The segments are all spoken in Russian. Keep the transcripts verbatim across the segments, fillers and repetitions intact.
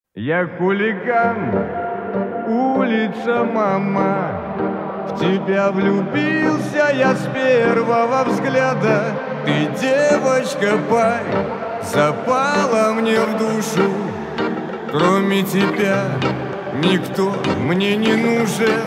Я хулиган, улица, мама. В тебя влюбился я с первого взгляда. Ты, девочка, пай, запала мне в душу. Кроме тебя никто мне не нужен.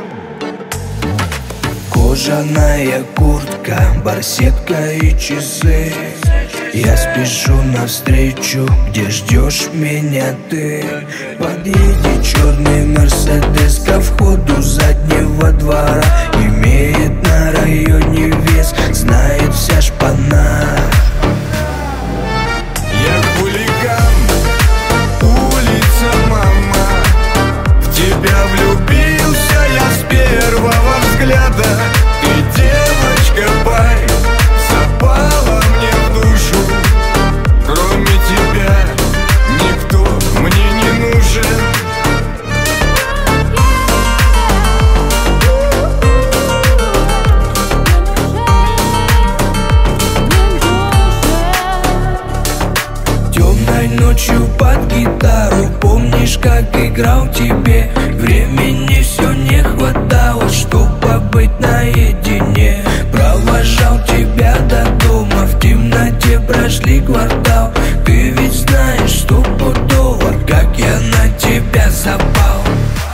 Кожаная куртка, барсетка и часы. Я спешу навстречу, где ждешь меня ты. Подъедет черный мерседес ко входу заднего двора. Имеет на районе вес, знает вся шпана. Я хулиган, улица, мама. В тебя влюбился я с первого взгляда. Ты, девочка, пай, запала мне в душу. Кроме тебя никто мне не нужен. Темной ночью под гитару, помнишь, как играл тебе? Времени все не хватало, чтоб побыть наедине. Провожал тебя до дома, в темноте прошли квартал. Ты ведь знаешь, стопудово, как я на тебя запал.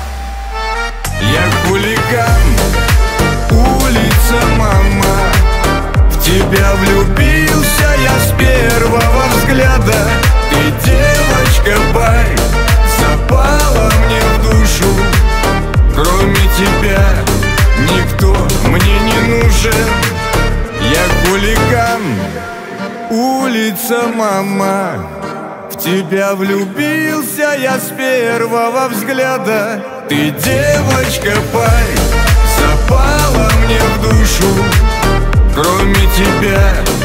Я хулиган, улица, мама. В тебя влюбился я с первого взгляда. Ты, девочка, пай, запала мне в душу. Кроме тебя никто мне не нужен. Я хулиган, улица, мама. В тебя влюбился я с первого взгляда. Ты, девочка, пай, запала мне в душу. Кроме тебя